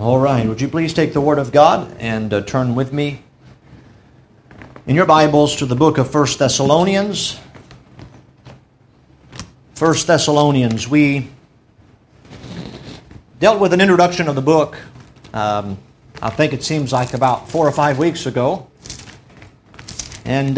All right, would you please take the Word of God and turn with me in your Bibles to the book of 1 Thessalonians. 1 Thessalonians, we dealt with an introduction of the book, I think it seems like about 4 or 5 weeks ago. And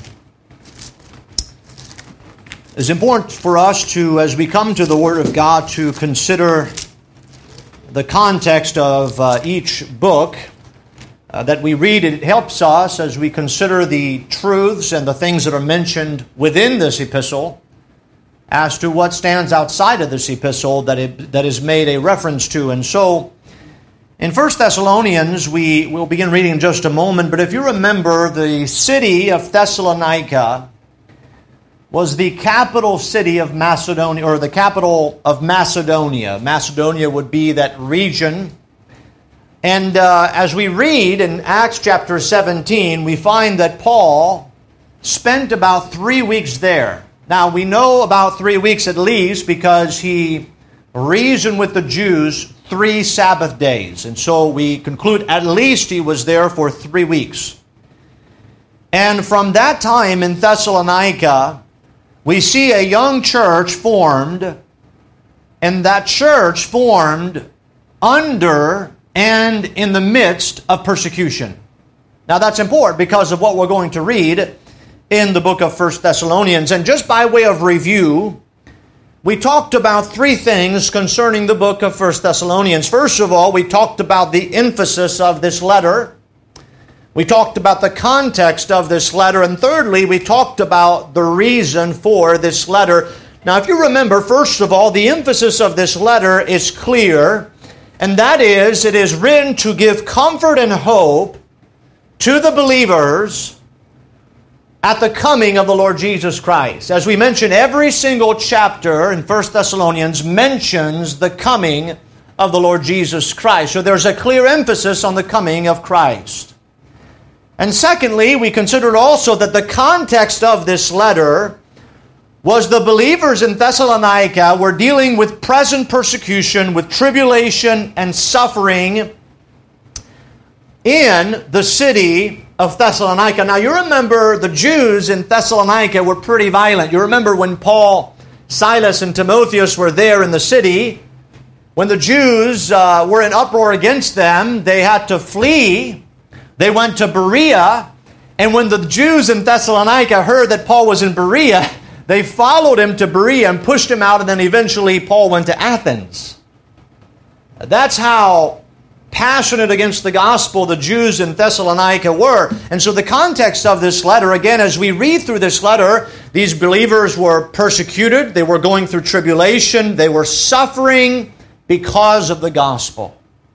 it's important for us to, as we come to the Word of God, to consider the context of each book that we read. It helps us as we consider the truths and the things that are mentioned within this epistle as to what stands outside of this epistle that is made a reference to. And so, in 1 Thessalonians, we will begin reading in just a moment, but if you remember, the city of Thessalonica was the capital city of Macedonia, or the capital of Macedonia. Macedonia would be that region. And as we read in Acts chapter 17, we find that Paul spent about 3 weeks there. Now, we know about 3 weeks at least because he reasoned with the Jews 3 Sabbath days. And so we conclude at least he was there for 3 weeks. And from that time in Thessalonica, we see a young church formed, and that church formed under and in the midst of persecution. Now that's important because of what we're going to read in the book of 1 Thessalonians. And just by way of review, we talked about 3 things concerning the book of 1 Thessalonians. First of all, we talked about the emphasis of this letter. We talked about the context of this letter. And thirdly, we talked about the reason for this letter. Now, if you remember, first of all, the emphasis of this letter is clear. And that is, it is written to give comfort and hope to the believers at the coming of the Lord Jesus Christ. As we mentioned, every single chapter in 1 Thessalonians mentions the coming of the Lord Jesus Christ. So there's a clear emphasis on the coming of Christ. And secondly, we considered also that the context of this letter was the believers in Thessalonica were dealing with present persecution, with tribulation and suffering in the city of Thessalonica. Now, you remember the Jews in Thessalonica were pretty violent. You remember when Paul, Silas, and Timotheus were there in the city, when the Jews were in uproar against them, they had to flee. They went to Berea, and when the Jews in Thessalonica heard that Paul was in Berea, they followed him to Berea and pushed him out, and then eventually Paul went to Athens. That's how passionate against the gospel the Jews in Thessalonica were. And so the context of this letter, again, as we read through this letter, these believers were persecuted, they were going through tribulation, they were suffering because of the gospel.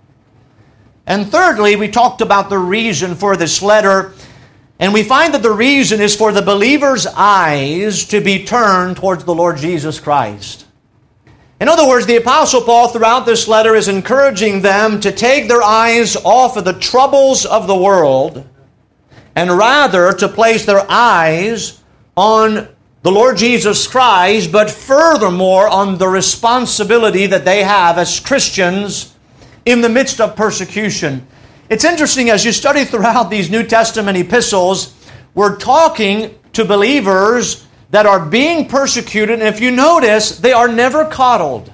And thirdly, we talked about the reason for this letter, and we find that the reason is for the believer's eyes to be turned towards the Lord Jesus Christ. In other words, the Apostle Paul throughout this letter is encouraging them to take their eyes off of the troubles of the world and rather to place their eyes on the Lord Jesus Christ, but furthermore on the responsibility that they have as Christians in the midst of persecution. It's interesting as you study throughout these New Testament epistles, we're talking to believers that are being persecuted, and if you notice, they are never coddled.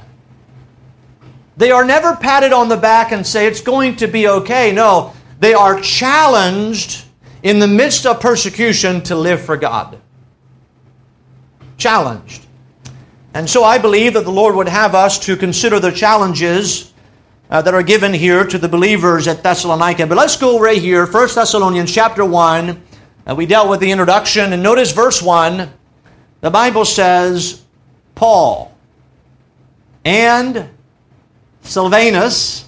They are never patted on the back and say, it's going to be okay. No, they are challenged in the midst of persecution to live for God. Challenged. And so I believe that the Lord would have us to consider the challenges that are given here to the believers at Thessalonica. But let's go right here, 1 Thessalonians chapter 1. We dealt with the introduction, and notice verse 1. The Bible says, Paul and Silvanus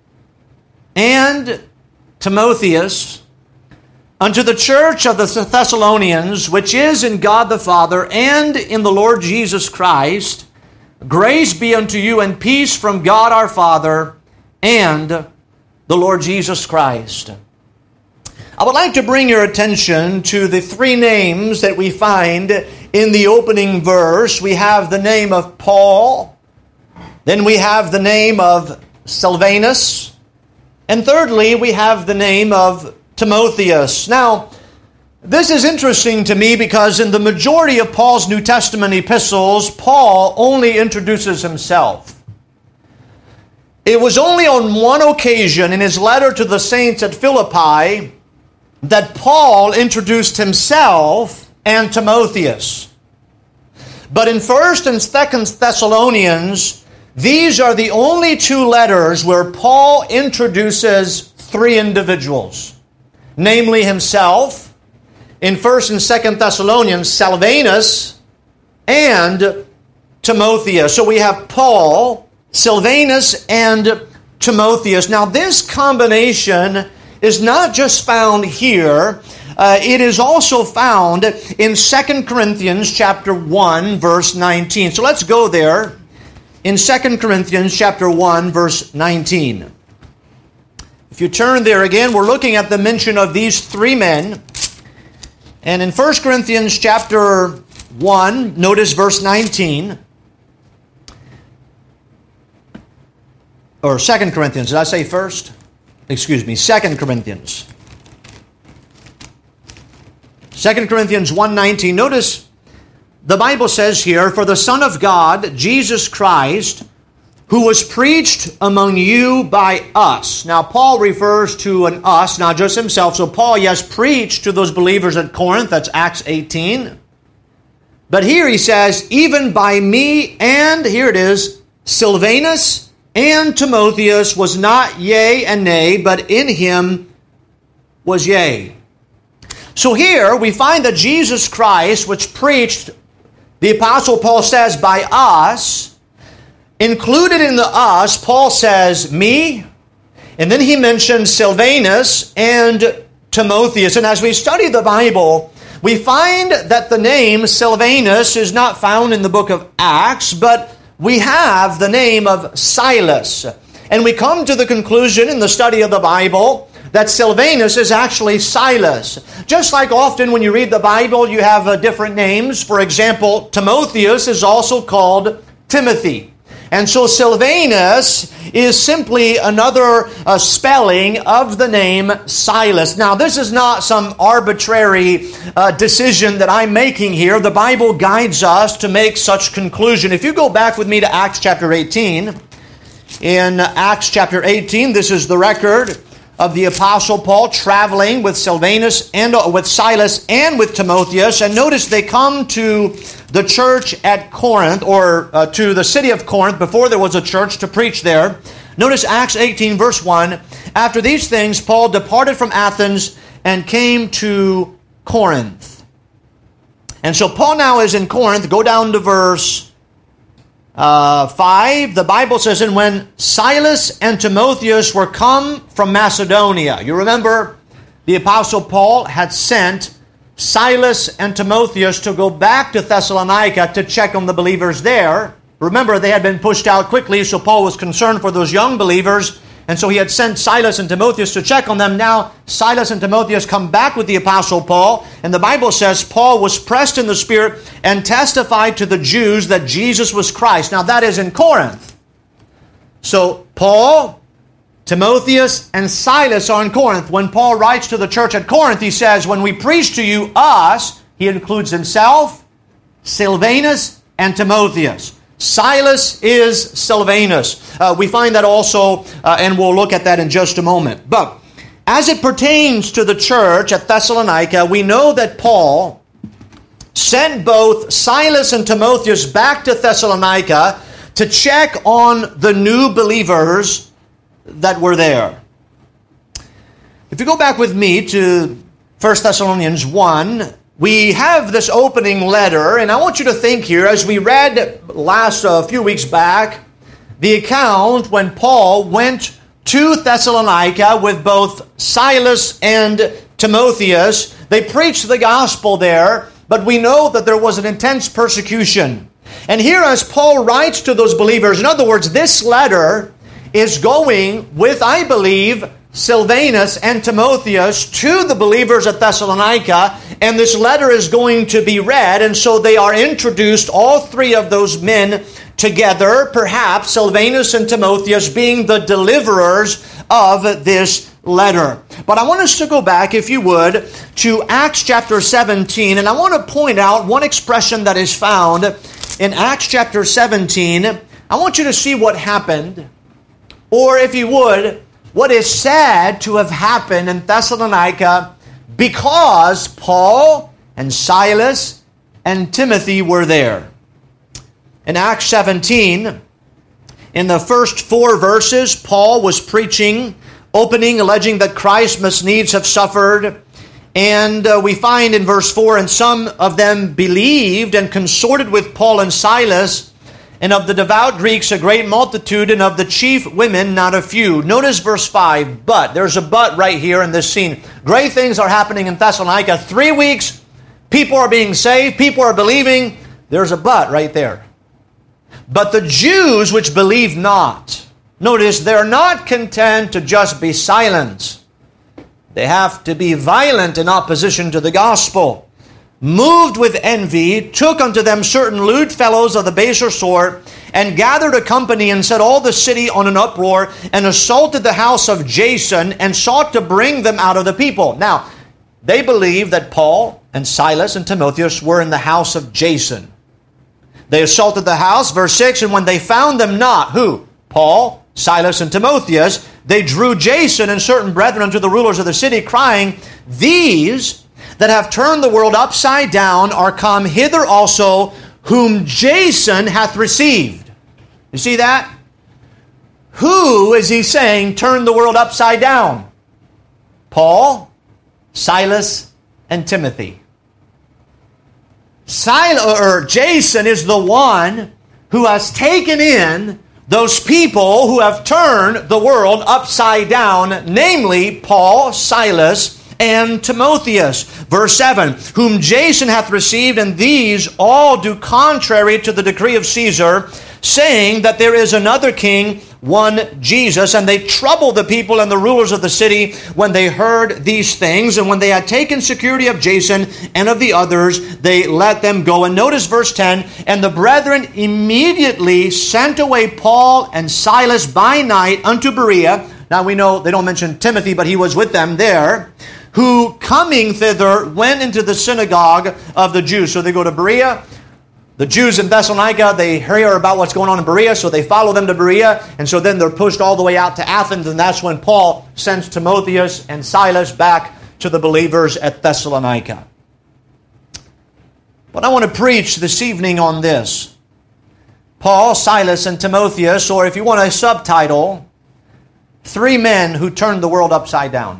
and Timotheus unto the church of the Thessalonians, which is in God the Father and in the Lord Jesus Christ, grace be unto you and peace from God our Father and the Lord Jesus Christ. I would like to bring your attention to the 3 names that we find in the opening verse. We have the name of Paul, then we have the name of Silvanus, And thirdly, we have the name of Timotheus. Now, this is interesting to me because in the majority of Paul's New Testament epistles, Paul only introduces himself. It was only on one occasion in his letter to the saints at Philippi that Paul introduced himself and Timotheus. But in 1st and 2nd Thessalonians, these are the only two letters where Paul introduces three individuals, namely himself, in 1st and 2nd Thessalonians, Silvanus, and Timotheus. So we have Paul, Silvanus, and Timotheus. Now this combination is not just found here. It is also found in 2 Corinthians chapter 1, verse 19. So let's go there in 2 Corinthians chapter 1, verse 19. If you turn there again, we're looking at the mention of these three men. And in 1 Corinthians chapter 1, notice verse 19. Or 2 Corinthians, did I say first? Excuse me, 2 Corinthians. 2 Corinthians 1:19. Notice the Bible says here, "For the Son of God, Jesus Christ, who was preached among you by us." Now, Paul refers to an us, not just himself. So Paul, yes, preached to those believers at Corinth. That's Acts 18. But here he says, "Even by me," and here it is, "Silvanus and Timotheus was not yea and nay, but in him was yea." So here we find that Jesus Christ, which preached, the Apostle Paul says, by us, included in the us, Paul says, me, and then he mentions Silvanus and Timotheus. And as we study the Bible, we find that the name Silvanus is not found in the book of Acts, but we have the name of Silas. And we come to the conclusion in the study of the Bible that Silvanus is actually Silas. Just like often when you read the Bible, you have different names. For example, Timotheus is also called Timothy. And so Silvanus is simply another spelling of the name Silas. Now, this is not some arbitrary decision that I'm making here. The Bible guides us to make such conclusion. If you go back with me to Acts chapter 18, in Acts chapter 18, this is the record of the Apostle Paul traveling with Silvanus and with Silas and with Timotheus. And notice they come to the church at Corinth, or to the city of Corinth before there was a church, to preach there. Notice Acts 18 verse 1. "After these things, Paul departed from Athens and came to Corinth." And so Paul now is in Corinth. Go down to verse 5, the Bible says, "And when Silas and Timotheus were come from Macedonia," you remember the Apostle Paul had sent Silas and Timotheus to go back to Thessalonica to check on the believers there. Remember, they had been pushed out quickly, so Paul was concerned for those young believers, and so he had sent Silas and Timotheus to check on them. Now, Silas and Timotheus come back with the Apostle Paul, and the Bible says Paul was pressed in the Spirit and testified to the Jews that Jesus was Christ. Now, that is in Corinth. So, Paul, Timotheus, and Silas are in Corinth. When Paul writes to the church at Corinth, he says, "When we preach to you us," he includes himself, Silvanus, and Timotheus. Silas is Silvanus. We find that also, and we'll look at that in just a moment. But as it pertains to the church at Thessalonica, we know that Paul sent both Silas and Timotheus back to Thessalonica to check on the new believers that were there. If you go back with me to 1 Thessalonians 1, we have this opening letter, and I want you to think here, as we read last few weeks back, the account when Paul went to Thessalonica with both Silas and Timotheus. They preached the gospel there, but we know that there was an intense persecution. And here as Paul writes to those believers, in other words, this letter is going with, I believe, Silvanus and Timotheus to the believers at Thessalonica, and this letter is going to be read, and so they are introduced, all three of those men, together, perhaps Silvanus and Timotheus being the deliverers of this letter. But I want us to go back, if you would, to Acts chapter 17, and I want to point out one expression that is found in Acts chapter 17. I want you to see what happened, or if you would, what is said to have happened in Thessalonica because Paul and Silas and Timothy were there. In Acts 17, in the first 4 verses, Paul was preaching, opening, alleging that Christ must needs have suffered. And we find in verse 4, and some of them believed and consorted with Paul and Silas, and of the devout Greeks a great multitude, and of the chief women not a few. Notice verse 5, but. There's a but right here in this scene. Great things are happening in Thessalonica. 3 weeks, people are being saved, people are believing. There's a but right there. But the Jews which believe not, notice they're not content to just be silent. They have to be violent in opposition to the gospel. Moved with envy, took unto them certain lewd fellows of the baser sort, and gathered a company, and set all the city on an uproar, and assaulted the house of Jason, and sought to bring them out of the people. Now, they believed that Paul and Silas and Timotheus were in the house of Jason. They assaulted the house, verse 6, and when they found them not, who? Paul, Silas, and Timotheus, they drew Jason and certain brethren unto the rulers of the city, crying, These that have turned the world upside down are come hither also, whom Jason hath received. You see that? Who is he saying turned the world upside down? Paul, Silas, and Timothy. Jason is the one who has taken in those people who have turned the world upside down, namely Paul, Silas, and Timotheus. Verse 7, whom Jason hath received, and these all do contrary to the decree of Caesar, saying that there is another king, one Jesus. And they troubled the people and the rulers of the city when they heard these things. And when they had taken security of Jason and of the others, they let them go. And notice verse 10, and the brethren immediately sent away Paul and Silas by night unto Berea. Now we know they don't mention Timothy, but he was with them there, who coming thither went into the synagogue of the Jews. So they go to Berea. The Jews in Thessalonica, they hear about what's going on in Berea, so they follow them to Berea, and so then they're pushed all the way out to Athens, and that's when Paul sends Timotheus and Silas back to the believers at Thessalonica. But I want to preach this evening on this. Paul, Silas, and Timotheus, or if you want a subtitle, 3 men who turned the world upside down.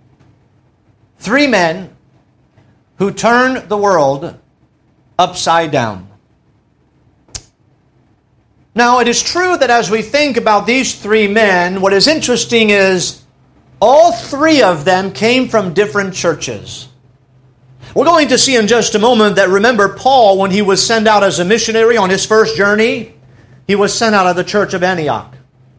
3 men who turned the world upside down. Now, it is true that as we think about these 3 men, what is interesting is all 3 of them came from different churches. We're going to see in just a moment that, remember, Paul, when he was sent out as a missionary on his first journey, he was sent out of the church of Antioch.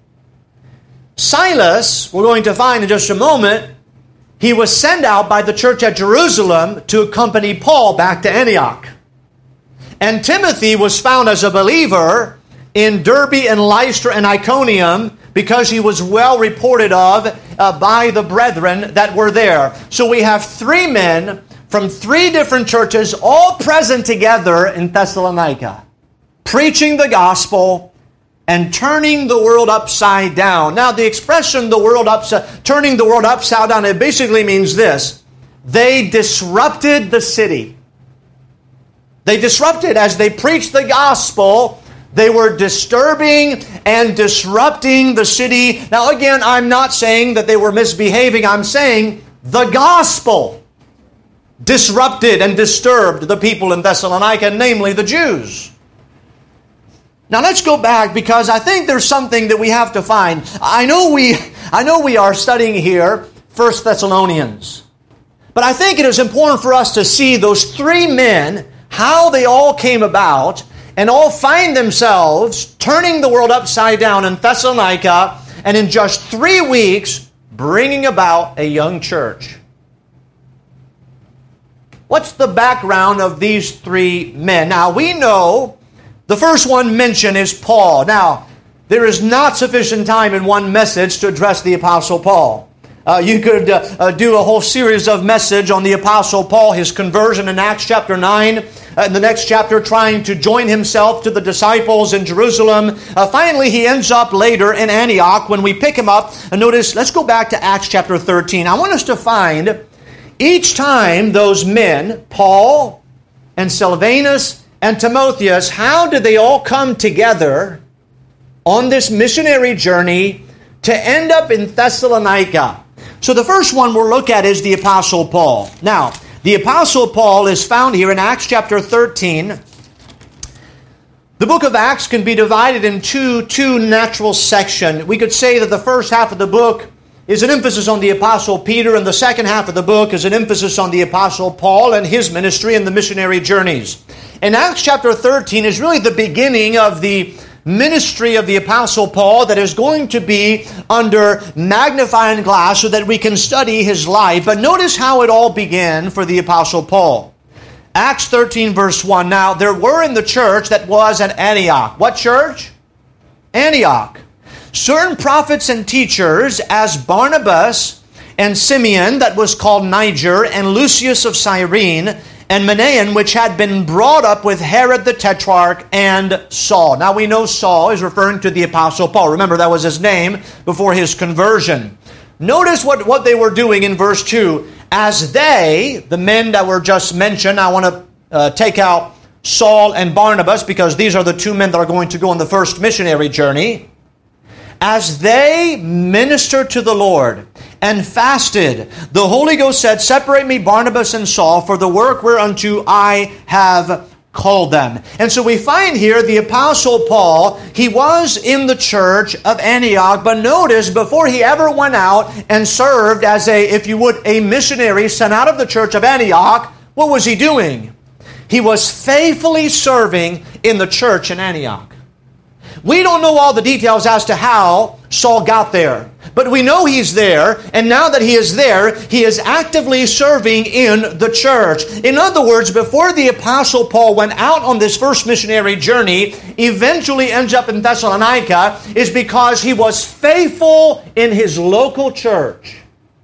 Silas, we're going to find in just a moment, he was sent out by the church at Jerusalem to accompany Paul back to Antioch. And Timothy was found as a believer in Derbe and Lystra and Iconium because he was well reported of by the brethren that were there. So we have 3 men from 3 different churches all present together in Thessalonica, preaching the gospel and turning the world upside down. Now the expression turning the world upside down, it basically means this. They disrupted the city. They disrupted as they preached the gospel. They were disturbing and disrupting the city. Now again, I'm not saying that they were misbehaving. I'm saying the gospel disrupted and disturbed the people in Thessalonica, namely the Jews. Now let's go back because I think there's something that we have to find. I know we are studying here 1 Thessalonians. But I think it is important for us to see those 3 men, how they all came about, and all find themselves turning the world upside down in Thessalonica, and in just 3 weeks, bringing about a young church. What's the background of these 3 men? Now, we know The first one mentioned is Paul. Now, there is not sufficient time in one message to address the Apostle Paul. You could do a whole series of message on the Apostle Paul, his conversion in Acts chapter 9, in the next chapter trying to join himself to the disciples in Jerusalem. Finally, he ends up later in Antioch when we pick him up. And notice, let's go back to Acts chapter 13. I want us to find each time those men, Paul and Silvanus and Timotheus, how did they all come together on this missionary journey to end up in Thessalonica? So the first one we'll look at is the Apostle Paul. Now, the Apostle Paul is found here in Acts chapter 13. The book of Acts can be divided into two natural sections. We could say that the first half of the book is an emphasis on the Apostle Peter, and the second half of the book is an emphasis on the Apostle Paul and his ministry and the missionary journeys. And Acts chapter 13 is really the beginning of the ministry of the Apostle Paul that is going to be under magnifying glass so that we can study his life. But notice how it all began for the Apostle Paul. Acts 13 verse 1. Now there were in the church that was at Antioch. What church? Antioch. Certain prophets and teachers, as Barnabas and Simeon, that was called Niger, and Lucius of Cyrene, and Manaen, which had been brought up with Herod the Tetrarch, and Saul. Now we know Saul is referring to the Apostle Paul. Remember, that was his name before his conversion. Notice what they were doing in verse 2. As they, the men that were just mentioned, I want to take out Saul and Barnabas because these are the two men that are going to go on the first missionary journey. As they ministered to the Lord and fasted, the Holy Ghost said, "Separate me Barnabas and Saul for the work whereunto I have called them." And so we find here the Apostle Paul, he was in the church of Antioch, but notice before he ever went out and served as a missionary sent out of the church of Antioch, what was he doing? He was faithfully serving in the church in Antioch. We don't know all the details as to how Saul got there, but we know he's there, and now that he is there, he is actively serving in the church. In other words, before the Apostle Paul went out on this first missionary journey, eventually ends up in Thessalonica, is because he was faithful in his local church.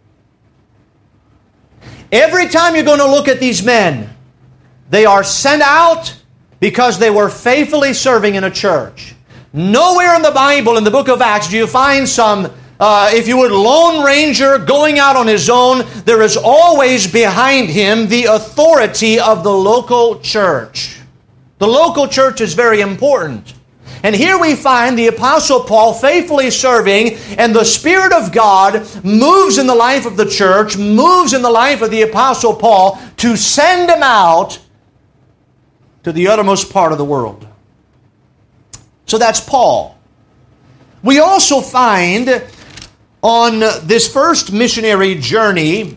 Every time you're going to look at these men, they are sent out because they were faithfully serving in a church. Nowhere in the Bible, in the book of Acts, do you find some, lone ranger going out on his own. There is always behind him the authority of the local church. The local church is very important. And here we find the Apostle Paul faithfully serving, and the Spirit of God moves in the life of the church, moves in the life of the Apostle Paul to send him out to the uttermost part of the world. So that's Paul. We also find on this first missionary journey,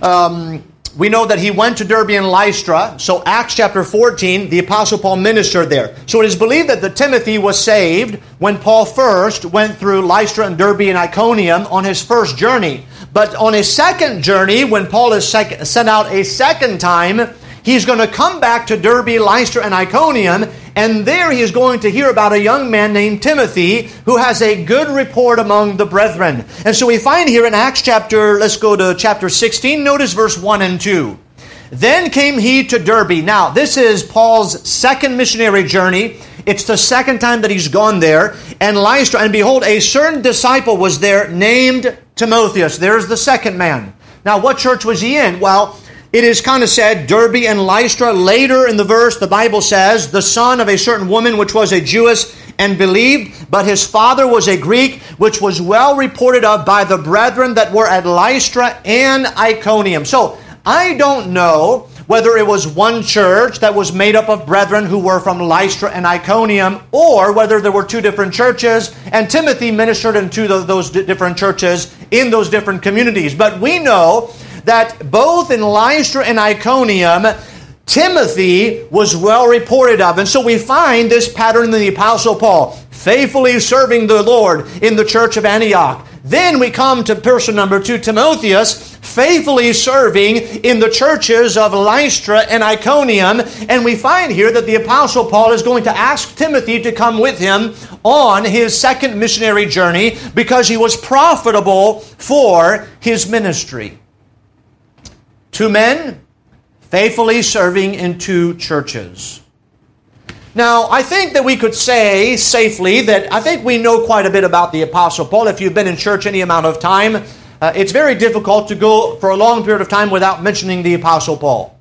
we know that he went to Derbe and Lystra. So Acts chapter 14, the Apostle Paul ministered there. So it is believed that Timothy was saved when Paul first went through Lystra and Derbe and Iconium on his first journey. But on his second journey, when Paul is sent out a second time, he's going to come back to Derbe, Lystra, and Iconium, and there he is going to hear about a young man named Timothy who has a good report among the brethren. And so we find here in Acts chapter, let's go to chapter 16, notice verse 1 and 2. Then came he to Derbe. Now, this is Paul's second missionary journey. It's the second time that he's gone there. And Lystra, and behold, a certain disciple was there named Timotheus. There's the second man. Now, what church was he in? Well, it is kind of said, Derbe and Lystra. Later in the verse, the Bible says, the son of a certain woman which was a Jewess and believed, but his father was a Greek, which was well reported of by the brethren that were at Lystra and Iconium. So, I don't know whether it was one church that was made up of brethren who were from Lystra and Iconium, or whether there were two different churches, and Timothy ministered in two of those different churches in those different communities. But we know that both in Lystra and Iconium, Timothy was well reported of. And so we find this pattern in the Apostle Paul, faithfully serving the Lord in the church of Antioch. Then we come to person number 2, Timotheus, faithfully serving in the churches of Lystra and Iconium. And we find here that the Apostle Paul is going to ask Timothy to come with him on his second missionary journey because he was profitable for his ministry. 2 men faithfully serving in 2 churches. Now, I think that we could say safely that I think we know quite a bit about the Apostle Paul. If you've been in church any amount of time, it's very difficult to go for a long period of time without mentioning the Apostle Paul.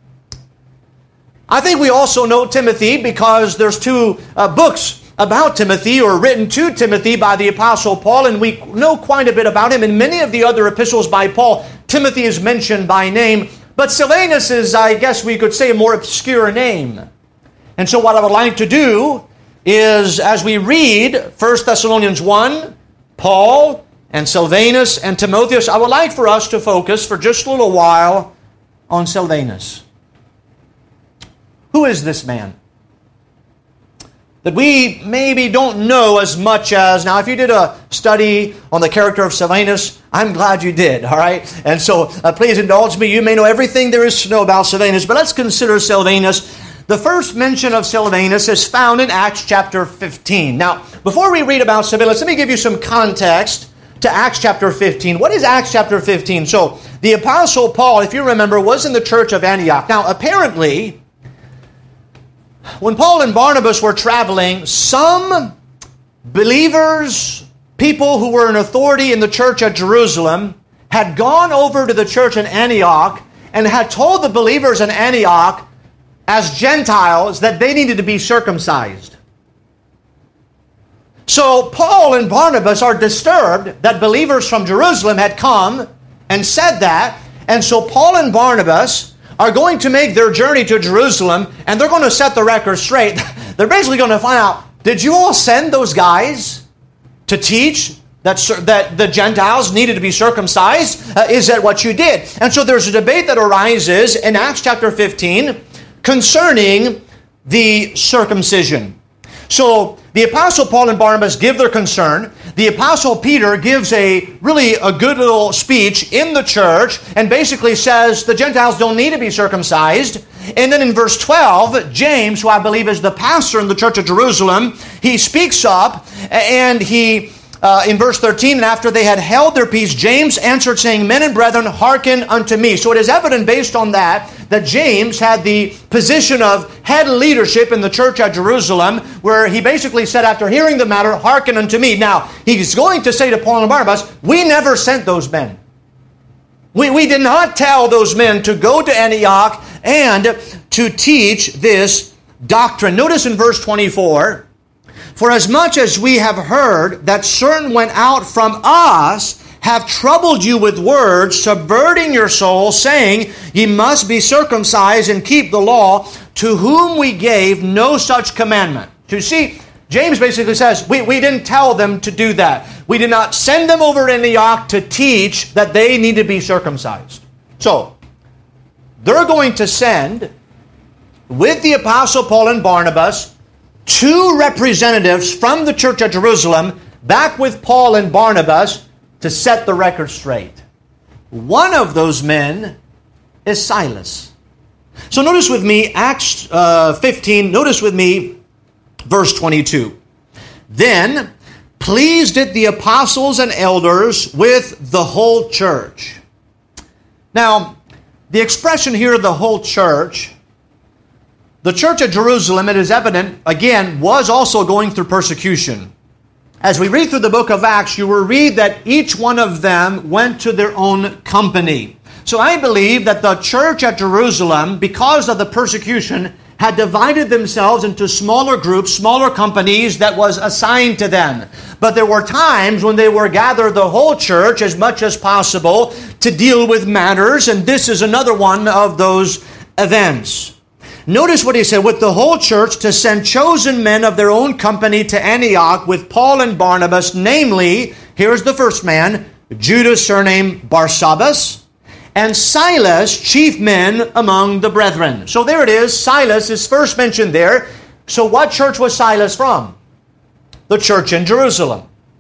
I think we also know Timothy because there's 2 books about Timothy or written to Timothy by the Apostle Paul, and we know quite a bit about him. In many of the other epistles by Paul, Timothy is mentioned by name, but Silvanus is, I guess we could say, a more obscure name. And so what I would like to do is, as we read 1 Thessalonians 1, Paul and Silvanus and Timotheus, I would like for us to focus for just a little while on Silvanus. Who is this man? That we maybe don't know as much as... Now, if you did a study on the character of Silvanus, I'm glad you did, all right? And so please indulge me. You may know everything there is to know about Silvanus, but let's consider Silvanus. The first mention of Silvanus is found in Acts chapter 15. Now, before we read about Silvanus, let me give you some context to Acts chapter 15. What is Acts chapter 15? So, the Apostle Paul, if you remember, was in the church of Antioch. Now, apparently, when Paul and Barnabas were traveling, some believers, people who were in authority in the church at Jerusalem, had gone over to the church in Antioch and had told the believers in Antioch as Gentiles that they needed to be circumcised. So Paul and Barnabas are disturbed that believers from Jerusalem had come and said that. And so Paul and Barnabas are going to make their journey to Jerusalem, and they're going to set the record straight. They're basically going to find out, did you all send those guys to teach that the Gentiles needed to be circumcised? Is that what you did? And so there's a debate that arises in Acts chapter 15 concerning the circumcision. So the Apostle Paul and Barnabas give their concern. The Apostle Peter gives a good little speech in the church and basically says the Gentiles don't need to be circumcised. And then in verse 12, James, who I believe is the pastor in the church of Jerusalem, he speaks up and he... in verse 13, and after they had held their peace, James answered, saying, Men and brethren, hearken unto me. So it is evident based on that James had the position of head leadership in the church at Jerusalem, where he basically said, after hearing the matter, hearken unto me. Now, he's going to say to Paul and Barnabas, we never sent those men. We did not tell those men to go to Antioch and to teach this doctrine. Notice in verse 24, For as much as we have heard that certain went out from us, have troubled you with words, subverting your soul, saying, Ye must be circumcised and keep the law, to whom we gave no such commandment. You see, James basically says, we didn't tell them to do that. We did not send them over to Antioch to teach that they need to be circumcised. So, they're going to send, with the Apostle Paul and Barnabas, 2 representatives from the church at Jerusalem back with Paul and Barnabas to set the record straight. One of those men is Silas. So notice with me, Acts 15, notice with me, verse 22. Then pleased it the apostles and elders with the whole church. Now, the expression here, the whole church, the church at Jerusalem, it is evident, again, was also going through persecution. As we read through the book of Acts, you will read that each one of them went to their own company. So I believe that the church at Jerusalem, because of the persecution, had divided themselves into smaller groups, smaller companies that was assigned to them. But there were times when they were gathered, the whole church, as much as possible, to deal with matters, and this is another one of those events. Notice what he said, with the whole church to send chosen men of their own company to Antioch with Paul and Barnabas, namely, here's the first man, Judas surnamed Barsabbas, and Silas, chief men among the brethren. So there it is, Silas is first mentioned there. So what church was Silas from? The church in Jerusalem.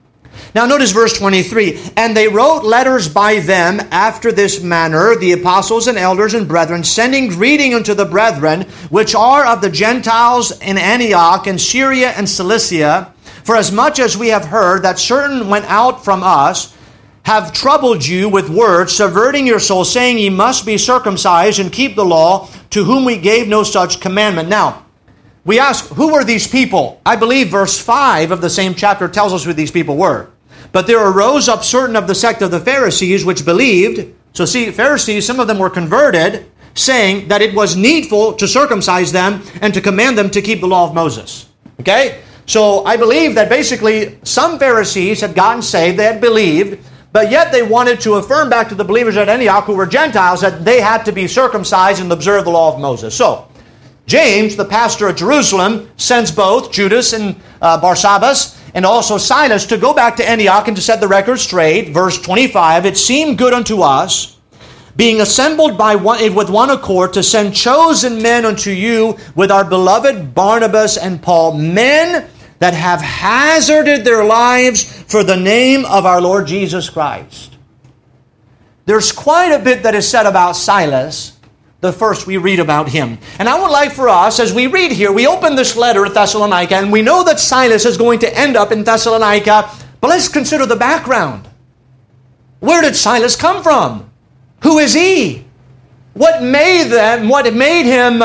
Now notice verse 23. And they wrote letters by them after this manner, the apostles and elders and brethren, sending greeting unto the brethren, which are of the Gentiles in Antioch and Syria and Cilicia, for as much as we have heard that certain went out from us, have troubled you with words, subverting your soul, saying ye must be circumcised and keep the law, to whom we gave no such commandment. Now, we ask, who were these people? I believe verse 5 of the same chapter tells us who these people were. But there arose up certain of the sect of the Pharisees which believed. So see, Pharisees, some of them were converted, saying that it was needful to circumcise them and to command them to keep the law of Moses. Okay? So I believe that basically some Pharisees had gotten saved, they had believed, but yet they wanted to affirm back to the believers at Antioch who were Gentiles that they had to be circumcised and observe the law of Moses. So, James, the pastor at Jerusalem, sends both Judas and Barsabbas and also Silas to go back to Antioch and to set the record straight. Verse 25, it seemed good unto us, being assembled with one accord, to send chosen men unto you with our beloved Barnabas and Paul, men that have hazarded their lives for the name of our Lord Jesus Christ. There's quite a bit that is said about Silas the first we read about him. And I would like for us, as we read here, we open this letter at Thessalonica, and we know that Silas is going to end up in Thessalonica, but let's consider the background. Where did Silas come from? Who is he? What made them, what made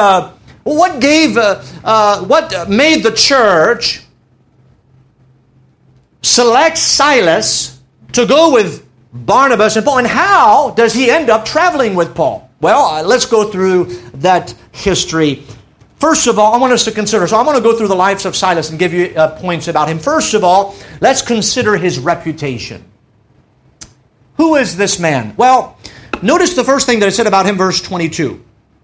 the church select Silas to go with Barnabas and Paul, and how does he end up traveling with Paul? Well, let's go through that history. First of all, I want us to consider, so I'm going to go through the lives of Silas and give you points about him. First of all, let's consider his reputation. Who is this man? Well, notice the first thing that I said about him, verse 22.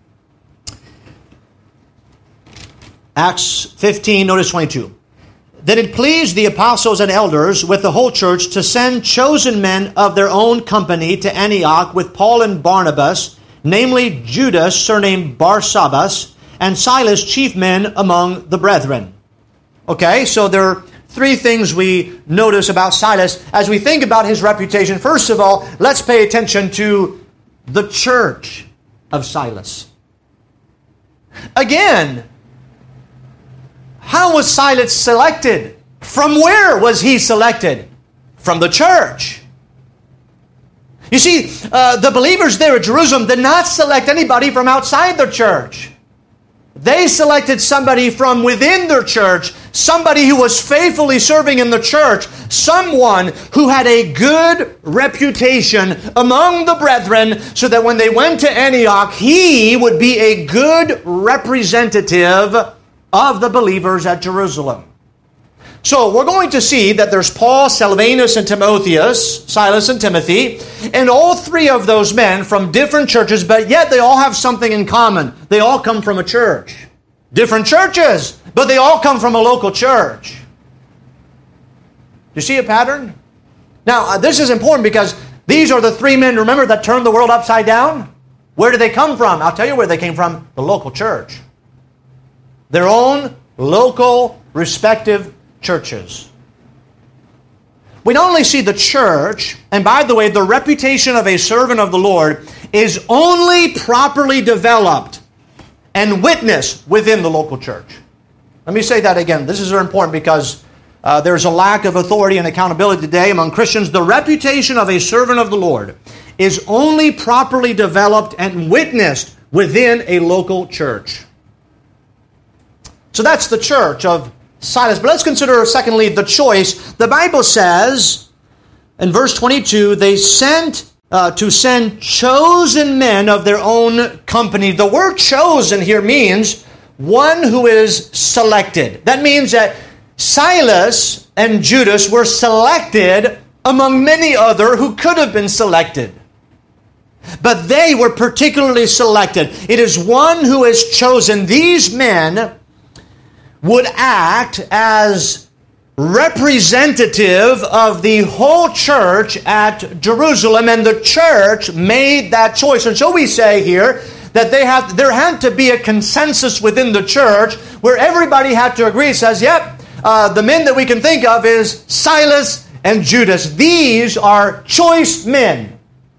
Acts 15, notice 22. That it pleased the apostles and elders with the whole church to send chosen men of their own company to Antioch with Paul and Barnabas, namely Judas, surnamed Barsabbas, and Silas, chief men among the brethren. Okay, so there are three things we notice about Silas as we think about his reputation. First of all, let's pay attention to the church of Silas. Again, how was Silas selected? From where was he selected? From the church. You see, the believers there at Jerusalem did not select anybody from outside the church. They selected somebody from within their church, somebody who was faithfully serving in the church, someone who had a good reputation among the brethren, so that when they went to Antioch, he would be a good representative of the believers at Jerusalem. So we're going to see that there's Paul, Silvanus, and Timotheus, Silas and Timothy, and all three of those men from different churches, but yet they all have something in common. They all come from a church. Different churches, but they all come from a local church. Do you see a pattern? Now, this is important because these are the three men, remember, that turned the world upside down? Where did they come from? I'll tell you where they came from. The local church. Their own local, respective churches. We not only see the church, and by the way, the reputation of a servant of the Lord is only properly developed and witnessed within the local church. Let me say that again. This is very important because there's a lack of authority and accountability today among Christians. The reputation of a servant of the Lord is only properly developed and witnessed within a local church. So that's the church of Silas. But let's consider, secondly, the choice. The Bible says, in verse 22, they sent to send chosen men of their own company. The word chosen here means one who is selected. That means that Silas and Judas were selected among many other who could have been selected. But they were particularly selected. It is one who is chosen. These men would act as representative of the whole church at Jerusalem, and the church made that choice. And so we say here that there had to be a consensus within the church where everybody had to agree. It says, yep, the men that we can think of is Silas and Judas. These are choice men.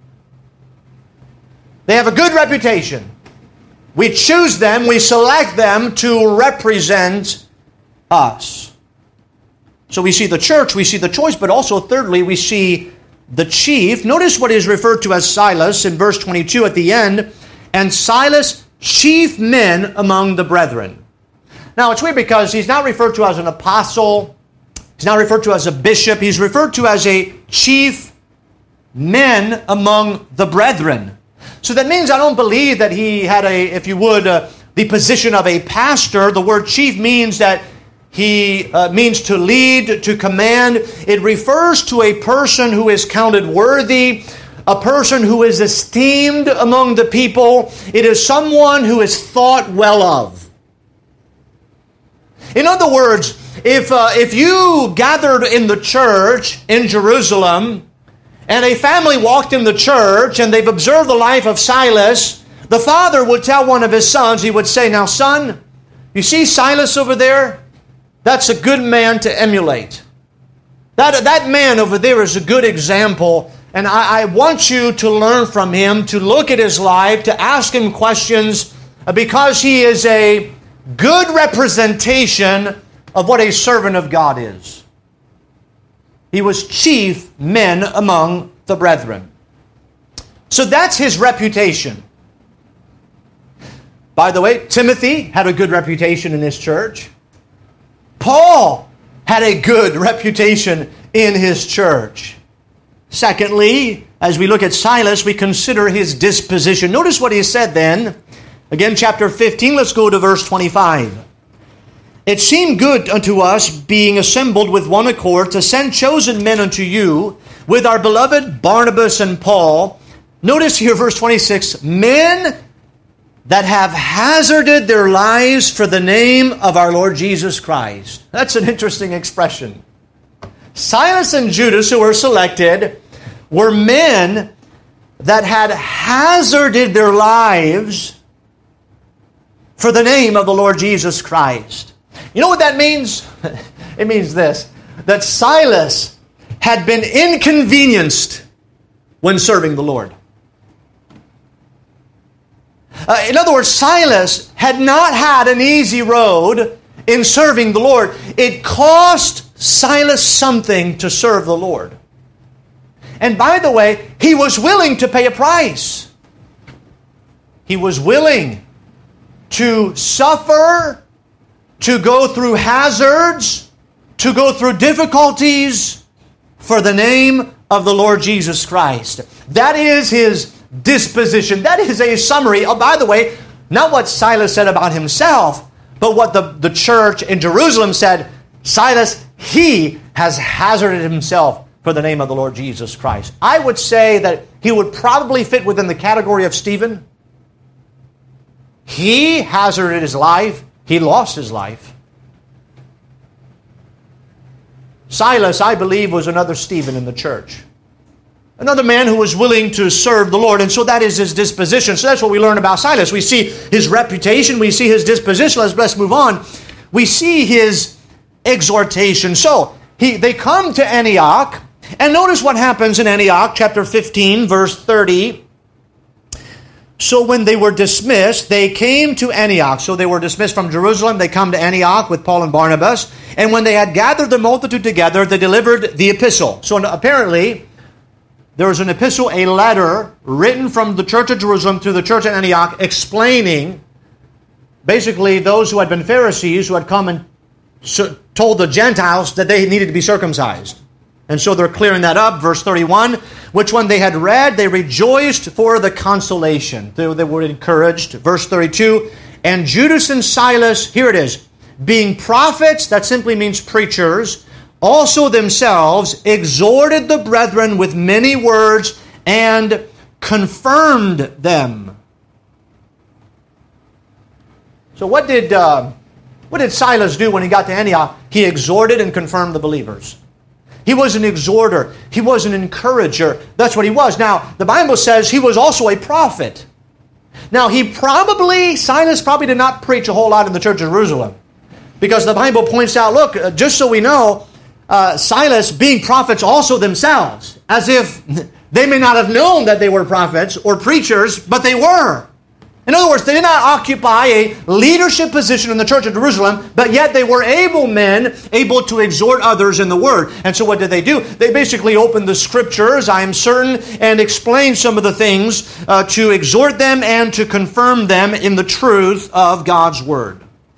They have a good reputation. We choose them, we select them to represent us. So we see the church, we see the choice, but also thirdly, we see the chief. Notice what is referred to as Silas in verse 22 at the end. And Silas, chief men among the brethren. Now it's weird because he's not referred to as an apostle. He's not referred to as a bishop. He's referred to as a chief men among the brethren. So that means I don't believe that he had if you would, the position of a pastor. The word chief means that he means to lead, to command. It refers to a person who is counted worthy, a person who is esteemed among the people. It is someone who is thought well of. In other words, if you gathered in the church in Jerusalem, and a family walked in the church and they've observed the life of Silas, the father would tell one of his sons, he would say, now son, you see Silas over there? That's a good man to emulate. That man over there is a good example, and I want you to learn from him, to look at his life, to ask him questions, because he is a good representation of what a servant of God is. He was chief men among the brethren. So that's his reputation. By the way, Timothy had a good reputation in his church. Paul had a good reputation in his church. Secondly, as we look at Silas, we consider his disposition. Notice what he said then. Again, chapter 15, let's go to verse 25. It seemed good unto us, being assembled with one accord, to send chosen men unto you, with our beloved Barnabas and Paul. Notice here, verse 26, men that have hazarded their lives for the name of our Lord Jesus Christ. That's an interesting expression. Silas and Judas, who were selected, were men that had hazarded their lives for the name of the Lord Jesus Christ. You know what that means? It means this, that Silas had been inconvenienced when serving the Lord. In other words, Silas had not had an easy road in serving the Lord. It cost Silas something to serve the Lord. And by the way, he was willing to pay a price. He was willing to suffer, to go through hazards, to go through difficulties for the name of the Lord Jesus Christ. That is his disposition. That is a summary. Oh, by the way, not what Silas said about himself, but what the church in Jerusalem said. Silas, he has hazarded himself for the name of the Lord Jesus Christ. I would say that he would probably fit within the category of Stephen. He hazarded his life. He lost his life. Silas, I believe, was another Stephen in the church. Another man who was willing to serve the Lord. And so that is his disposition. So that's what we learn about Silas. We see his reputation. We see his disposition. Let's move on. We see his exhortation. So they come to Antioch. And notice what happens in Antioch, chapter 15, verse 30. So when they were dismissed, they came to Antioch. So they were dismissed from Jerusalem. They come to Antioch with Paul and Barnabas. And when they had gathered the multitude together, they delivered the epistle. So apparently, there was an epistle, a letter written from the church of Jerusalem to the church at Antioch, explaining basically those who had been Pharisees who had come and told the Gentiles that they needed to be circumcised. And so they're clearing that up. Verse 31, which when they had read, they rejoiced for the consolation. They were encouraged. Verse 32, and Judas and Silas, here it is, being prophets, that simply means preachers, also themselves exhorted the brethren with many words and confirmed them. So what did Silas do when he got to Antioch? He exhorted and confirmed the believers. He was an exhorter. He was an encourager. That's what he was. Now, the Bible says he was also a prophet. Now, Silas probably did not preach a whole lot in the church of Jerusalem. Because the Bible points out, look, just so we know, Silas being prophets also themselves, as if they may not have known that they were prophets or preachers, but they were. In other words, they did not occupy a leadership position in the church of Jerusalem, but yet they were able men, able to exhort others in the Word. And so what did they do? They basically opened the Scriptures, I am certain, and explained some of the things to exhort them and to confirm them in the truth of God's Word.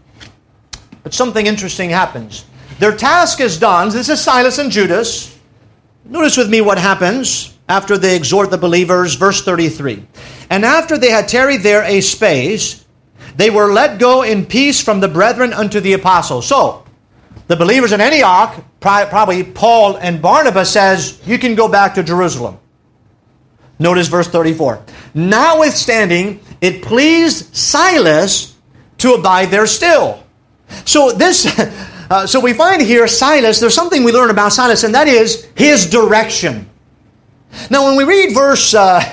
But something interesting happens. Their task is done. This is Silas and Judas. Notice with me what happens after they exhort the believers. Verse 33. And after they had tarried there a space, they were let go in peace from the brethren unto the apostles. So, the believers in Antioch, probably Paul and Barnabas, says, you can go back to Jerusalem. Notice verse 34. Notwithstanding, it pleased Silas to abide there still. So so we find here Silas, there's something we learn about Silas, and that is his direction. Now when we read verse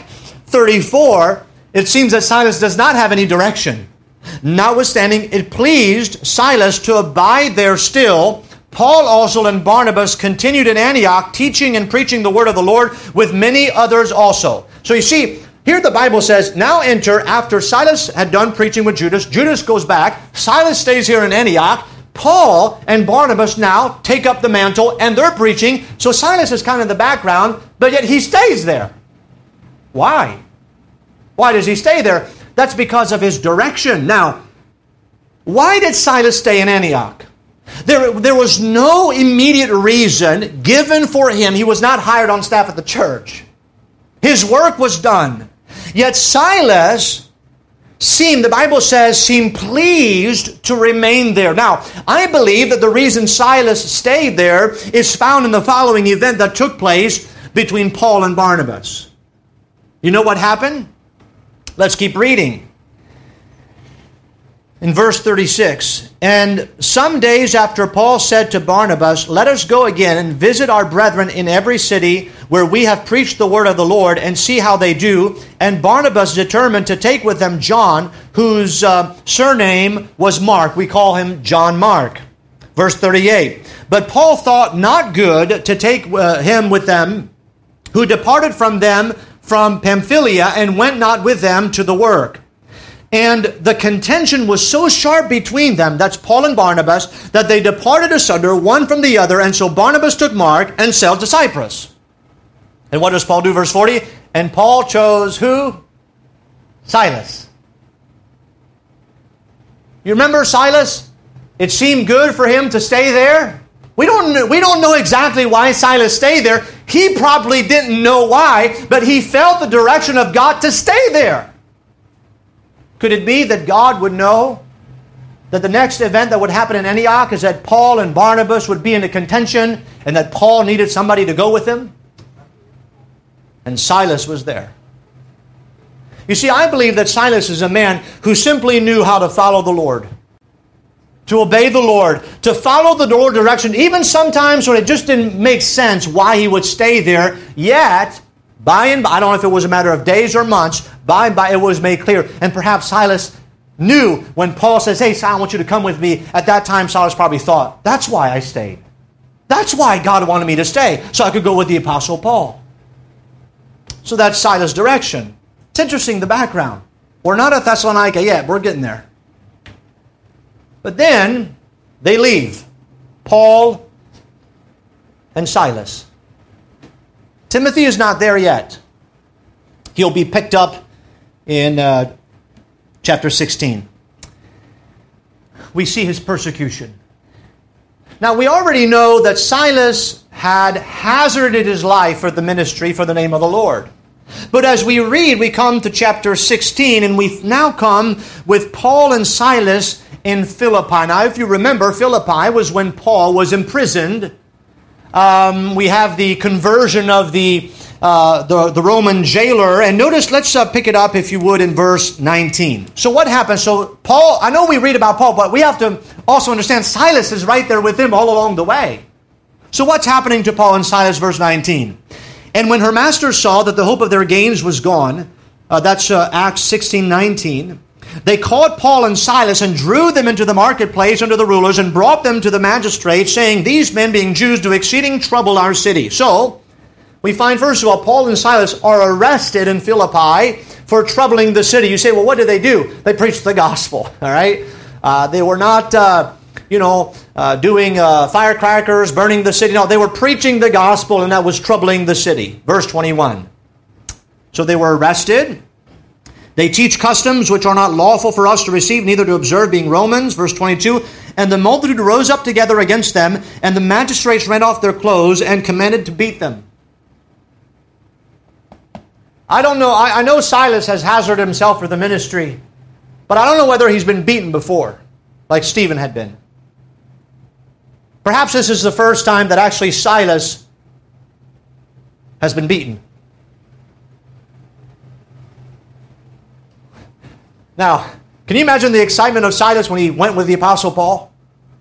34, it seems that Silas does not have any direction. Notwithstanding, it pleased Silas to abide there still. Paul also and Barnabas continued in Antioch, teaching and preaching the word of the Lord with many others also. So you see, here the Bible says, now enter, after Silas had done preaching with Judas, Judas goes back, Silas stays here in Antioch, Paul and Barnabas now take up the mantle and they're preaching. So Silas is kind of in the background, but yet he stays there. Why? Why does he stay there? That's because of his direction. Now, why did Silas stay in Antioch? There was no immediate reason given for him. He was not hired on staff at the church. His work was done. Yet Silas the Bible says, seemed pleased to remain there. Now, I believe that the reason Silas stayed there is found in the following event that took place between Paul and Barnabas. You know what happened? Let's keep reading. In verse 36, and some days after Paul said to Barnabas, let us go again and visit our brethren in every city where we have preached the word of the Lord and see how they do. And Barnabas determined to take with them John, whose surname was Mark. We call him John Mark. Verse 38, but Paul thought not good to take him with them, who departed from them from Pamphylia and went not with them to the work. And the contention was so sharp between them, that's Paul and Barnabas, that they departed asunder one from the other. And so Barnabas took Mark and sailed to Cyprus. And what does Paul do? Verse 40, and Paul chose who? Silas. You remember Silas? It seemed good for him to stay there. We don't know exactly why Silas stayed there. He probably didn't know why, but he felt the direction of God to stay there. Could it be that God would know that the next event that would happen in Antioch is that Paul and Barnabas would be in a contention and that Paul needed somebody to go with him? And Silas was there. You see, I believe that Silas is a man who simply knew how to follow the Lord, to obey the Lord, to follow the Lord direction, even sometimes when it just didn't make sense why he would stay there, yet by and by, I don't know if it was a matter of days or months, by and by it was made clear. And perhaps Silas knew when Paul says, hey, I want you to come with me. At that time, Silas probably thought, that's why I stayed. That's why God wanted me to stay, so I could go with the Apostle Paul. So that's Silas' direction. It's interesting, the background. We're not at Thessalonica yet. We're getting there. But then they leave. Paul and Silas. Timothy is not there yet. He'll be picked up in chapter 16. We see his persecution. Now, we already know that Silas had hazarded his life for the ministry for the name of the Lord. But as we read, we come to chapter 16, and we now come with Paul and Silas in Philippi. Now, if you remember, Philippi was when Paul was imprisoned. We have the conversion of the Roman jailer. And notice, let's pick it up, if you would, in verse 19. So what happens? So Paul, I know we read about Paul, but we have to also understand Silas is right there with him all along the way. So what's happening to Paul and Silas, verse 19? And when her masters saw that the hope of their gains was gone, that's Acts 16:19, They caught Paul and Silas and drew them into the marketplace under the rulers and brought them to the magistrates, saying, These men, being Jews, do exceeding trouble our city. So, we find, first of all, Paul and Silas are arrested in Philippi for troubling the city. You say, well, what did they do? They preached the gospel, all right? They were not, doing firecrackers, burning the city. No, they were preaching the gospel, and that was troubling the city. Verse 21. So they were arrested. They teach customs which are not lawful for us to receive, neither to observe, being Romans. Verse 22. And the multitude rose up together against them, and the magistrates rent off their clothes and commanded to beat them. I don't know. I know Silas has hazarded himself for the ministry, but I don't know whether he's been beaten before, like Stephen had been. Perhaps this is the first time that actually Silas has been beaten. Now, can you imagine the excitement of Silas when he went with the Apostle Paul?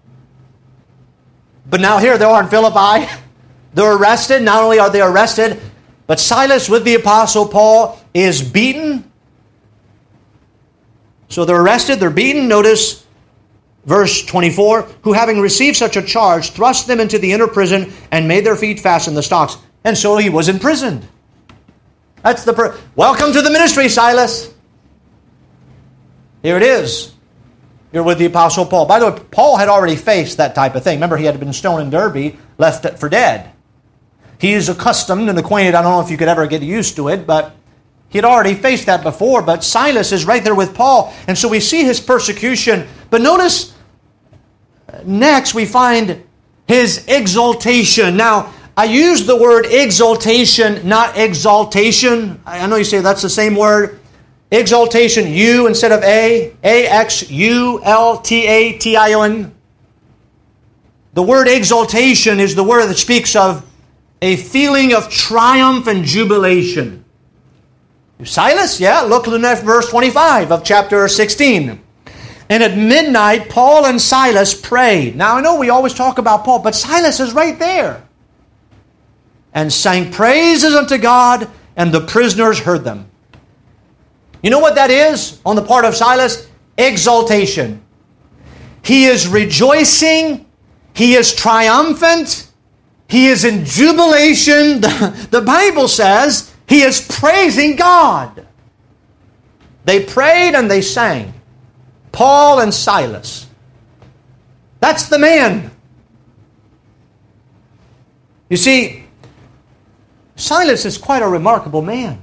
But now here they are in Philippi. They're arrested. Not only are they arrested, but Silas with the Apostle Paul is beaten. So they're arrested, they're beaten. Notice verse 24. Who having received such a charge, thrust them into the inner prison and made their feet fast in the stocks. And so he was imprisoned. That's welcome to the ministry, Silas. Here it is. You're with the Apostle Paul. By the way, Paul had already faced that type of thing. Remember, he had been stoned in Derbe, left for dead. He is accustomed and acquainted. I don't know if you could ever get used to it, but he had already faced that before. But Silas is right there with Paul. And so we see his persecution. But notice, next we find his exaltation. Now, I use the word exaltation, not exaltation. I know you say that's the same word. Exaltation, U instead of A. A-X-U-L-T-A-T-I-O-N. The word exaltation is the word that speaks of a feeling of triumph and jubilation. Silas, yeah, look at verse 25 of chapter 16. And at midnight, Paul and Silas prayed. Now, I know we always talk about Paul, but Silas is right there. And sang praises unto God, and the prisoners heard them. You know what that is on the part of Silas? Exaltation. He is rejoicing. He is triumphant. He is in jubilation. The Bible says he is praising God. They prayed and they sang. Paul and Silas. That's the man. You see, Silas is quite a remarkable man.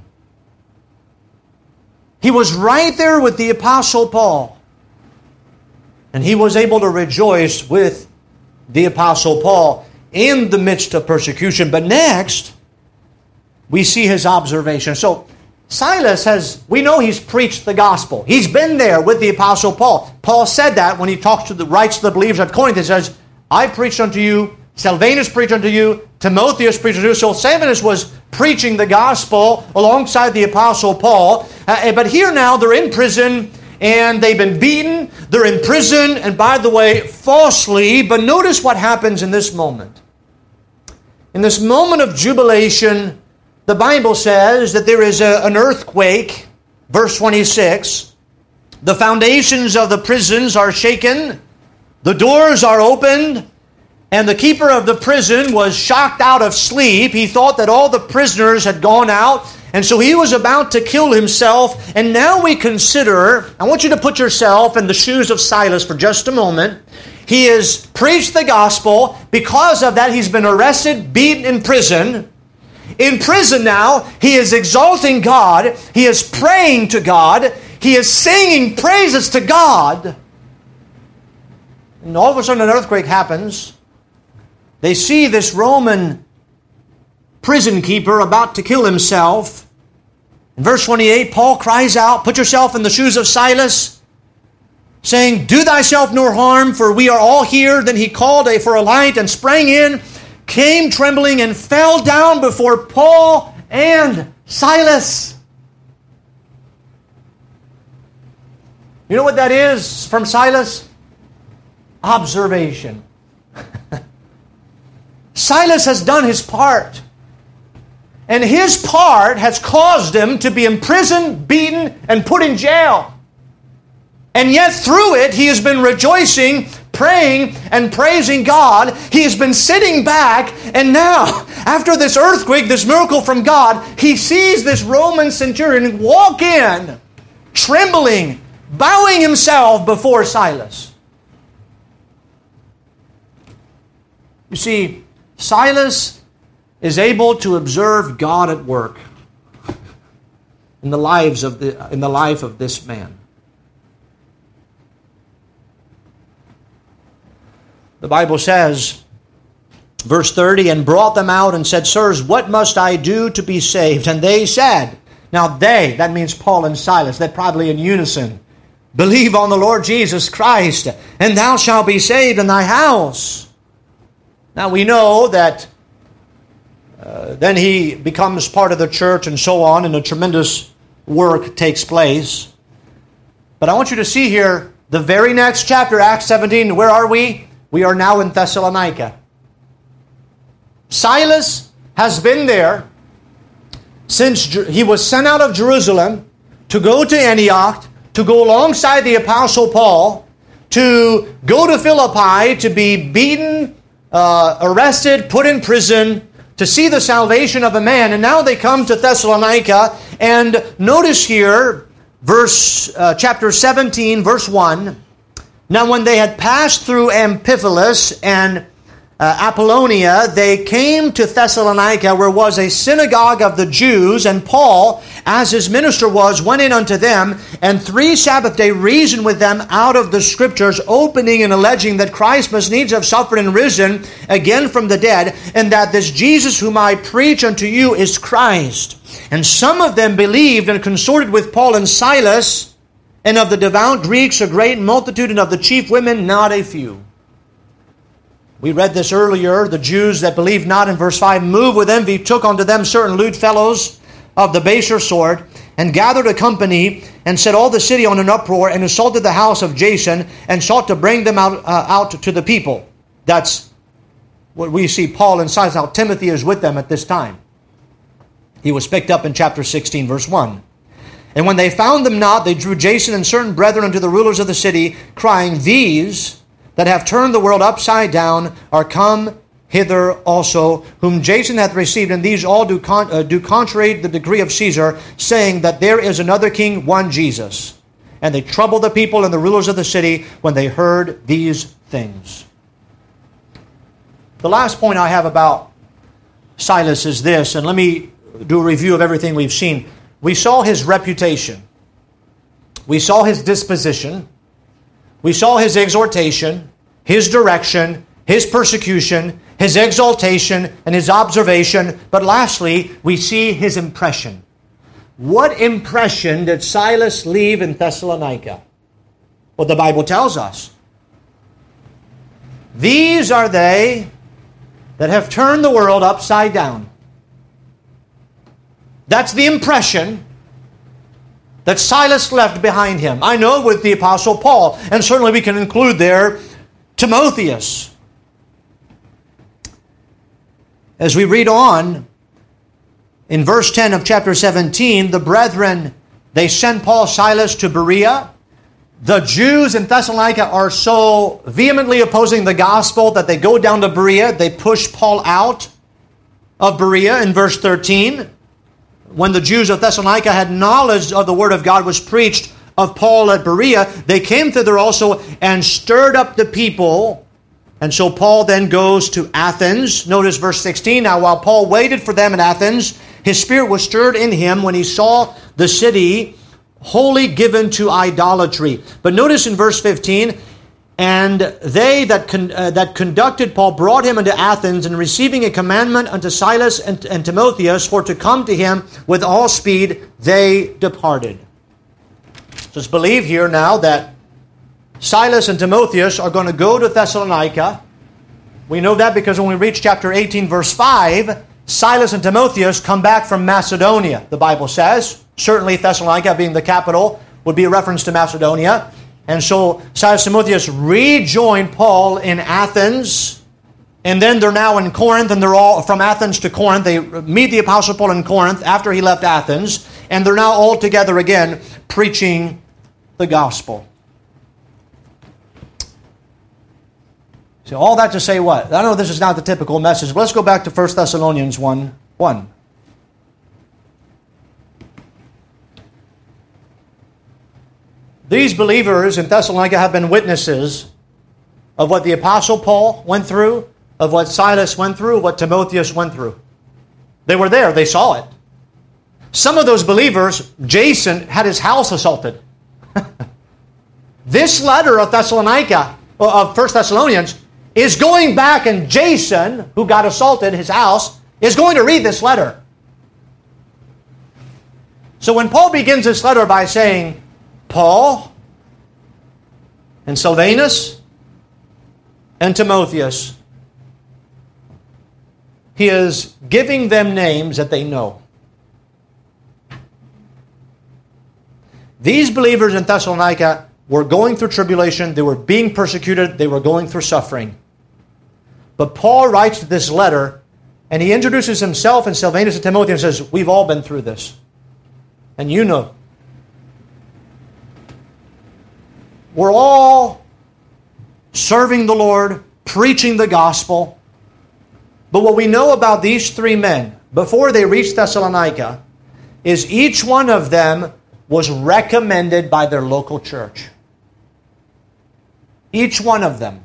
He was right there with the Apostle Paul. And he was able to rejoice with the Apostle Paul in the midst of persecution. But next, we see his observation. So, Silas we know he's preached the gospel. He's been there with the Apostle Paul. Paul said that when he writes to the believers at Corinth. He says, I preached unto you, Silvanus preached unto you, Timotheus preached unto you. So Silvanus was preaching the gospel alongside the Apostle Paul. But here now they're in prison and they've been beaten. They're in prison, and by the way, falsely. But notice what happens in this moment. In this moment of jubilation, the Bible says that there is an earthquake. Verse 26. The foundations of the prisons are shaken. The doors are opened. And the keeper of the prison was shocked out of sleep. He thought that all the prisoners had gone out. And so he was about to kill himself. And now we consider, I want you to put yourself in the shoes of Silas for just a moment. He has preached the gospel. Because of that, he's been arrested, beaten in prison. In prison now, he is exalting God. He is praying to God. He is singing praises to God. And all of a sudden an earthquake happens. They see this Roman prison keeper about to kill himself. In verse 28, Paul cries out, put yourself in the shoes of Silas, saying, do thyself no harm, for we are all here. Then he called for a light and sprang in, came trembling, and fell down before Paul and Silas. You know what that is from Silas? Observation. Silas has done his part. And his part has caused him to be imprisoned, beaten, and put in jail. And yet through it, he has been rejoicing, praying, and praising God. He has been sitting back, and now, after this earthquake, this miracle from God, he sees this Roman centurion walk in, trembling, bowing himself before Silas. You see, Silas is able to observe God at work in the life of this man. The Bible says, verse 30, and brought them out and said, Sirs, what must I do to be saved? And they said, now they, that means Paul and Silas, they're probably in unison, believe on the Lord Jesus Christ, and thou shalt be saved in thy house. Now we know that then he becomes part of the church and so on, and a tremendous work takes place. But I want you to see here, the very next chapter, Acts 17, where are we? We are now in Thessalonica. Silas has been there since he was sent out of Jerusalem to go to Antioch, to go alongside the Apostle Paul, to go to Philippi, to be beaten, arrested, put in prison, to see the salvation of a man. And now they come to Thessalonica, and notice here, chapter 17, verse 1, now when they had passed through Amphipolis and Apollonia, they came to Thessalonica, where was a synagogue of the Jews, and Paul, as his minister was, went in unto them, and 3 Sabbath day reasoned with them out of the Scriptures, opening and alleging that Christ must needs have suffered and risen again from the dead, and that this Jesus whom I preach unto you is Christ. And some of them believed and consorted with Paul and Silas, and of the devout Greeks a great multitude, and of the chief women not a few. We read this earlier. The Jews that believed not, in verse 5, moved with envy, took unto them certain lewd fellows of the baser sort, and gathered a company, and set all the city on an uproar, and assaulted the house of Jason, and sought to bring them out to the people. That's what we see Paul and Silas. Now Timothy is with them at this time. He was picked up in chapter 16, verse 1. And when they found them not, they drew Jason and certain brethren unto the rulers of the city, crying, These that have turned the world upside down are come hither also, whom Jason hath received, and these all do contrary the decree of Caesar, saying that there is another king, one Jesus. And they troubled the people and the rulers of the city when they heard these things. The last point I have about Silas is this, and let me do a review of everything we've seen. We saw his reputation. We saw his disposition. We saw his exhortation, his direction, his persecution, his exaltation, and his observation. But lastly, we see his impression. What impression did Silas leave in Thessalonica? Well, the Bible tells us. These are they that have turned the world upside down. That's the impression that Silas left behind him. I know with the Apostle Paul, and certainly we can include there Timotheus. As we read on, in verse 10 of chapter 17, the brethren, they sent Paul, Silas to Berea. The Jews in Thessalonica are so vehemently opposing the gospel that they go down to Berea. They push Paul out of Berea in verse 13. When the Jews of Thessalonica had knowledge of the word of God was preached of Paul at Berea, they came thither also and stirred up the people. And so Paul then goes to Athens. Notice verse 16. Now while Paul waited for them in Athens, his spirit was stirred in him when he saw the city wholly given to idolatry. But notice in verse 15, and they that conducted Paul brought him unto Athens, and receiving a commandment unto Silas and Timotheus for to come to him with all speed, they departed. So it's believed here now that Silas and Timotheus are going to go to Thessalonica. We know that because when we reach chapter 18, verse 5, Silas and Timotheus come back from Macedonia, the Bible says. Certainly Thessalonica, being the capital, would be a reference to Macedonia. And so Silas and Timotheus rejoin Paul in Athens. And then they're now in Corinth, and they're all from Athens to Corinth. They meet the Apostle Paul in Corinth after he left Athens. And they're now all together again preaching the gospel. So all that to say what? I know this is not the typical message, but let's go back to 1 Thessalonians 1:1. These believers in Thessalonica have been witnesses of what the Apostle Paul went through, of what Silas went through, of what Timotheus went through. They were there. They saw it. Some of those believers, Jason had his house assaulted. This letter of Thessalonica, of 1 Thessalonians, is going back, and Jason, who got assaulted, his house, is going to read this letter. So when Paul begins this letter by saying, Paul and Silvanus and Timotheus, he is giving them names that they know. These believers in Thessalonica were going through tribulation, they were being persecuted, they were going through suffering. But Paul writes this letter, and he introduces himself and Silvanus and Timothy and says, we've all been through this. And you know. We're all serving the Lord, preaching the gospel. But what we know about these three men, before they reached Thessalonica, is each one of them was recommended by their local church. Each one of them.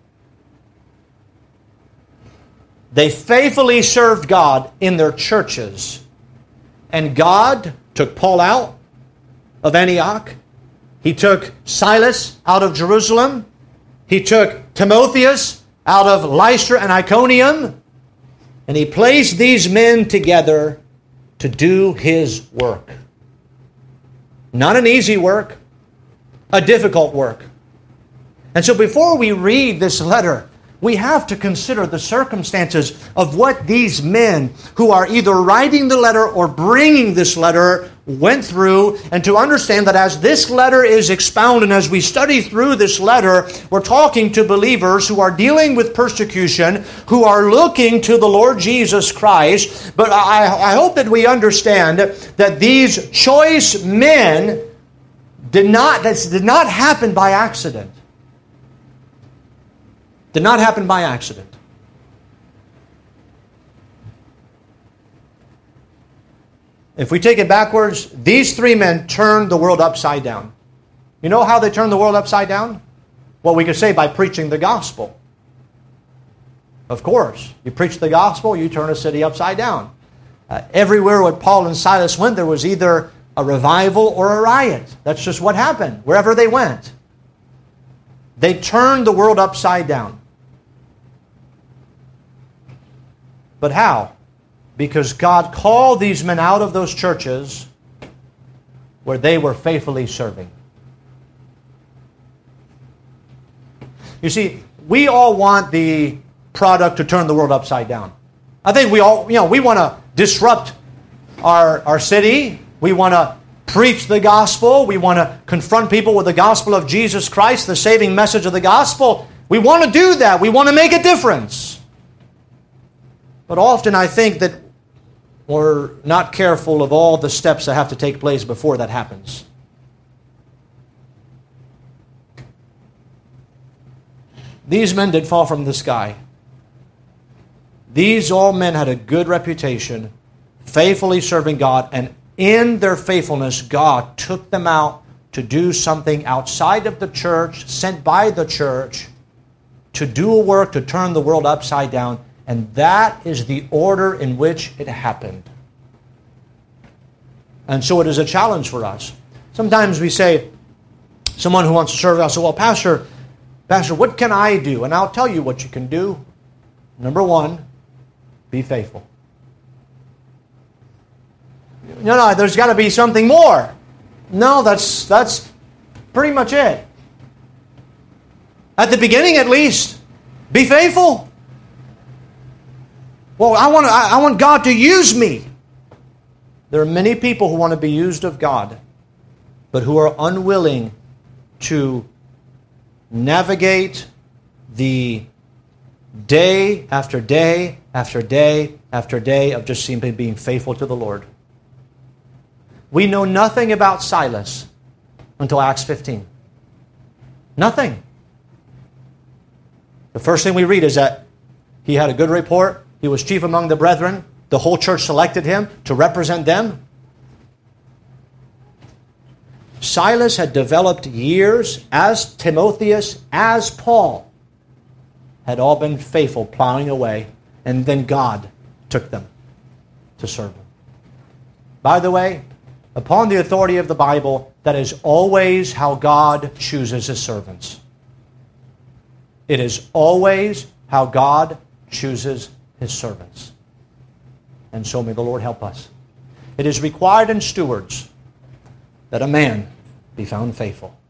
They faithfully served God in their churches. And God took Paul out of Antioch. He took Silas out of Jerusalem. He took Timotheus out of Lystra and Iconium. And he placed these men together to do his work. Not an easy work, a difficult work. And so before we read this letter, we have to consider the circumstances of what these men who are either writing the letter or bringing this letter went through, and to understand that as this letter is expounded and as we study through this letter, we're talking to believers who are dealing with persecution, who are looking to the Lord Jesus Christ. But I hope that we understand that these choice men did not happen by accident. Did not happen by accident. If we take it backwards, these three men turned the world upside down. You know how they turned the world upside down? Well, we could say by preaching the gospel. Of course, you preach the gospel, you turn a city upside down. Everywhere where Paul and Silas went, there was either a revival or a riot. That's just what happened, wherever they went. They turned the world upside down. But how? Because God called these men out of those churches where they were faithfully serving. You see, we all want the product to turn the world upside down. I think we all, we want to disrupt our city. We want to preach the gospel. We want to confront people with the gospel of Jesus Christ, the saving message of the gospel. We want to do that. We want to make a difference. But often I think that we're not careful of all the steps that have to take place before that happens. These men did fall from the sky. These all men had a good reputation, faithfully serving God, and in their faithfulness, God took them out to do something outside of the church, sent by the church, to do a work to turn the world upside down. And that is the order in which it happened. And so it is a challenge for us. Sometimes we say, someone who wants to serve us, well, Pastor, what can I do? And I'll tell you what you can do. Number one, be faithful. No, there's got to be something more. No, that's pretty much it. At the beginning, at least, be faithful. Well, I want God to use me. There are many people who want to be used of God, but who are unwilling to navigate the day after day after day after day of just simply being faithful to the Lord. We know nothing about Silas until Acts 15. Nothing. The first thing we read is that he had a good report. He was chief among the brethren. The whole church selected him to represent them. Silas had developed years, as Timotheus, as Paul, had all been faithful, plowing away, and then God took them to serve him. By the way, upon the authority of the Bible, that is always how God chooses his servants. It is always how God chooses his servants. And so may the Lord help us. It is required in stewards that a man be found faithful.